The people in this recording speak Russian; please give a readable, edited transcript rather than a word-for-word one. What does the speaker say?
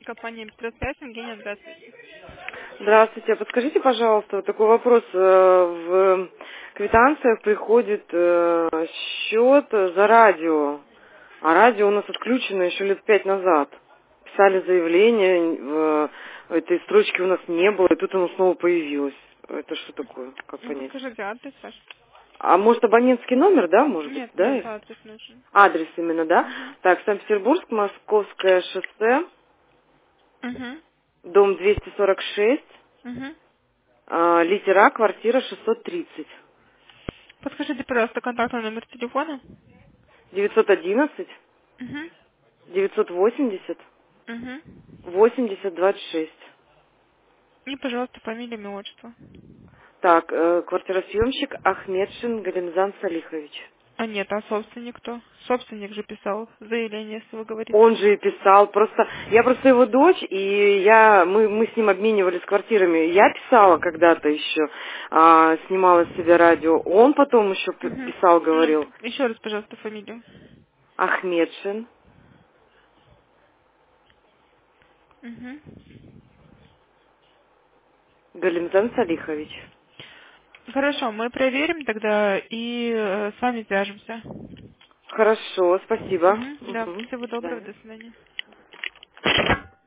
Компания «Петросвязь», Евгения, здравствуйте. Здравствуйте. Подскажите, пожалуйста, вот такой вопрос. В квитанциях приходит счет за радио, а радио у нас отключено еще лет 5 назад. Писали заявление, этой строчки у нас не было, и тут оно снова появилось. Это что такое? Как Ну, понять? подскажите адрес ваш. А может абонентский номер, да, может быть, Нет, да? адрес нужен. Адрес именно, да? Угу. Так, Санкт-Петербург, Московское шоссе, Угу. дом 246. Угу. Литера, квартира 630. Подскажите, пожалуйста, контактный номер телефона. 911 Угу. 980 Угу. 8026. И, пожалуйста, фамилия, имя, отчество. Так, квартиросъемщик Ахмедшин Галимзан Салихович. А нет, а собственник кто? Собственник же писал заявление, если вы говорите. Он же и писал, я просто его дочь, и мы с ним обменивались квартирами. Я писала когда-то еще, снимала себе радио. Он потом еще Угу. писал, Ну, говорил. еще раз, пожалуйста, фамилию. Ахмедшин Угу. Галимзан Салихович. Хорошо, мы проверим тогда и с вами свяжемся. Хорошо, спасибо. Угу. Да, Мгм. всего До доброго, свидания. до свидания.